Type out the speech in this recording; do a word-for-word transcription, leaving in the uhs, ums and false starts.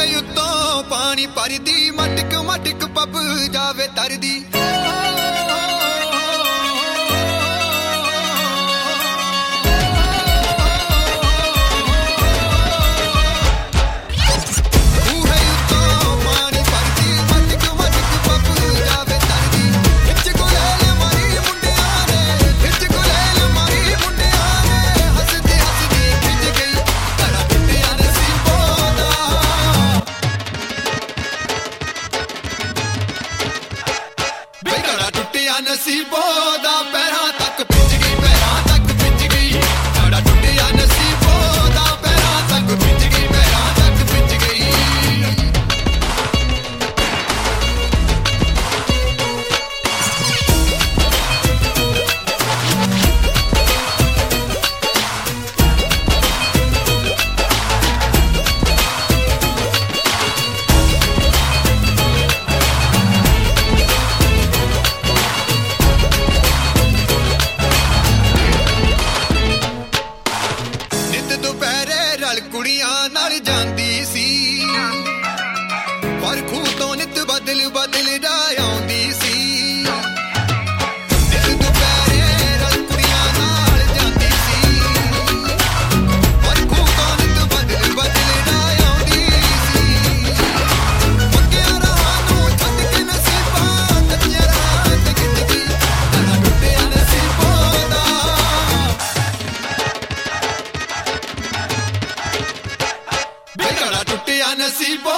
ਉੱਤੋਂ ਪਾਣੀ ਭਰਦੀ ਮਟਕ ਮਟਕ ਪੱਬ ਜਾਵੇ ਤਰਦੀ ਨਸੀਬੋਂ ਦਾ ਪੈਰਾਂ ਤੱਕ ਭਿੱਜ ਗਈ ਪੈਰਾਂ ਤੱਕ ਭਿੱਜ ਗਈ ਸਾਡਾ ਟੁੱਟਿਆ ਨਸੀਬੋਂ ਦਾ ਪੈਰਾਂ ਤੱਕ ਭਿੱਜ ਗਈ ਪੈਰਾਂ ਤੱਕ ਭਿੱਜ ਗਈ ਕੁੜੀਆਂ ਨਾਲ ਜਾਂਦੀ ਸੀ ਪਰ ਖੂਹ ਤੋਂ ਨਿਤ ਬਦਲ ਬਦਲ ਦਾ ਆਉਂਦੀ ਸੀ ਨਿਤ ਦੁਪਹਿਰੇ ਰਲ ਕੁੜੀਆਂ ਨਾਲ ਜਾਂਦੀ ਸੀ ਪਰ ਖੂਹ ਤੋਂ ਨਿਤ ਬਦਲ ਬਦਲ ਦਾ ਆਉਂਦੀ ਸੀ ਪੱਕਿਆਂ ਰਾਹਾਂ ਨੂੰ ਛੱਡ ਕੇ ਨਸੀਬਾਂ ਕੱਚੀਆਂ ਰਾਹਾਂ ਤੇ ਖਿੱਚ ਗਈ ਸਾਡਾ ਟੁੱਟਿਆ ਨਸੀਬੋਂ ਦਾ ਟੁੱਟਿਆ ਨਸੀਬੋਂ